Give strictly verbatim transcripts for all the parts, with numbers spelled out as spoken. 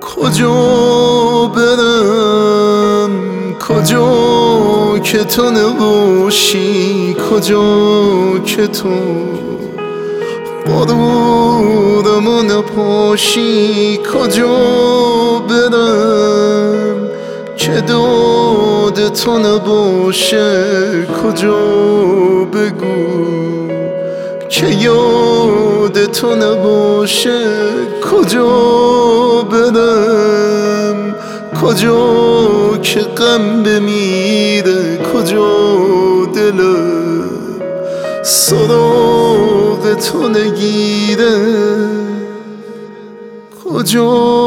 کجا برم کجا که تو نباشی، کجا که تو بارودمو نپاشی، کجا برم که داد تو نباشه، کجا بگو که یاد تو نباشه، کجا برم کجا که غم بمیره، کجا دلم سراغ تو نگیره، کجا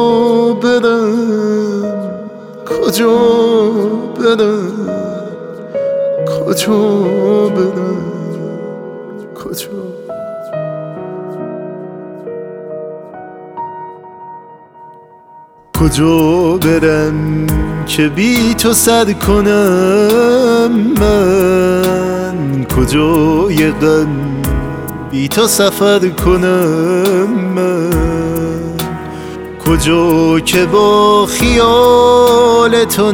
برم کجا برم کجا برم کجا. کجا برم که بی تو سر کنم من، کجا یه غم بی تو سفر کنم من، کجا که با خیال تو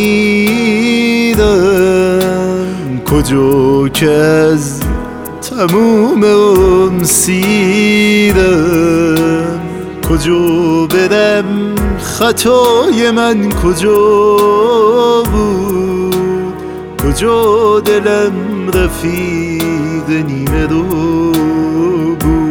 نمیرم، کجا که از تموم عمر سیرم، کجا برم خطای من کجا بود، کجا دلم رفیق نیمه رو بود.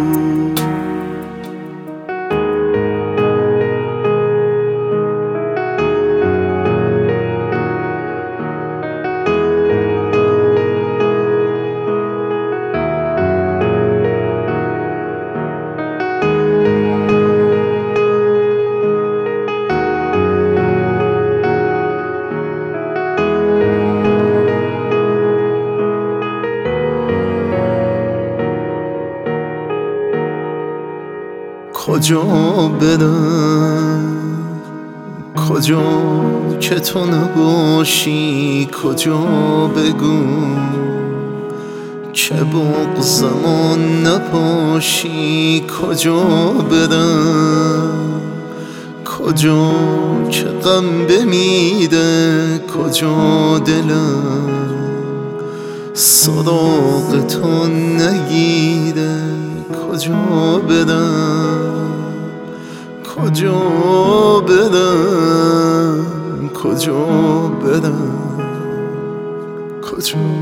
کجا برم کجا که تو نباشی، کجا بگو که بغضمو نپاشی، کجا برم کجا که غم بمیره، کجا دلم سراغ تو نگیره، کجا برم کجا برم کجا برم کجا